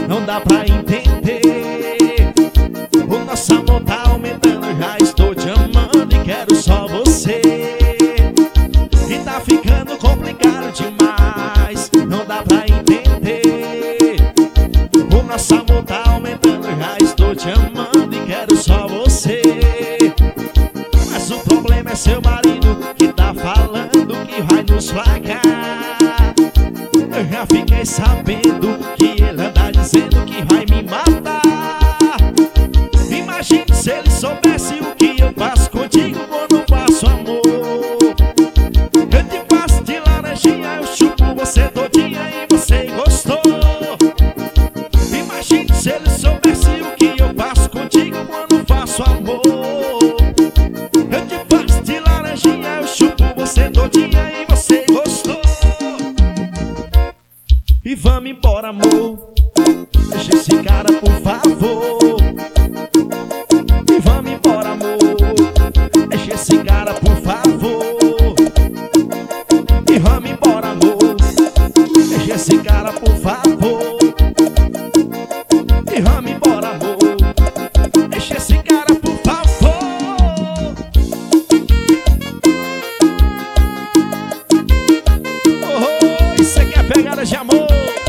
não dá pra entender. O nosso amor tá aumentando, já estou te amando e quero só você. E tá ficando complicado demais, não dá pra entender. O nosso amor tá aumentando, já estou te amando e quero só você. Mas o problema é seu marido que tá falando que vai nos largar. Eu já fiquei sabendo que ele anda dizendo que vai me matar. Imagine se ele soubesse o que eu faço contigo quando faço amor. Eu te faço de laranjinha, eu chupo você todinha e você gostou. Imagine se ele soubesse o que eu faço contigo quando faço amor. Eu te faço de laranjinha, eu chupo você todinha e você gostou. E vamos embora, amor, deixa esse cara, por favor. E vamos embora, amor, deixa esse cara, por favor. E vamos embora, amor, deixa esse cara, por favor. E vamos embora, amor, deixa esse cara, por favor. Oh, isso aqui é pegada de amor.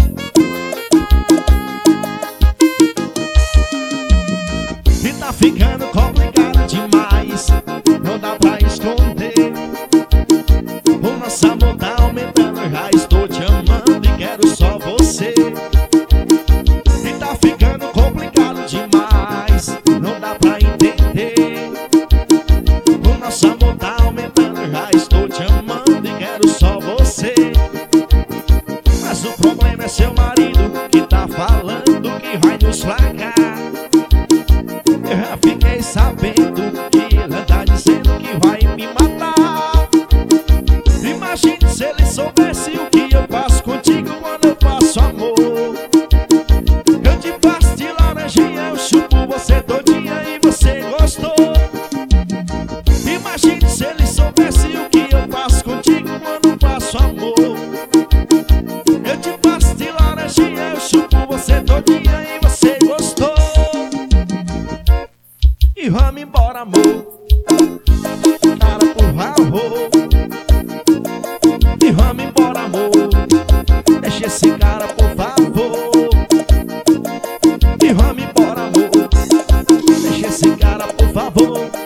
E tá ficando complicado demais, não dá pra esconder. O nosso amor tá aumentando, já estou te amando e quero só você. E tá ficando complicado demais, não dá pra entender. O nosso amor tá aumentando, já estou te amando e quero só você. Mas o problema é seu marido que tá falando que vai nos largar. Eu já fiquei sabendo que ele anda dizendo que vai me matar. Imagine se ele soubesse o que eu faço contigo quando eu faço amor. Eu te faço de laranjinha, eu chupo você todinha e você gostou. Imagine se ele soubesse o que eu faço contigo quando faço amor. Eu te faço de laranjinha, eu chupo você todinha e você gostou. E vamos embora, amor, cara, por favor. E vamos embora, amor, deixa esse cara, por favor. E vamos embora, amor, deixa esse cara, por favor.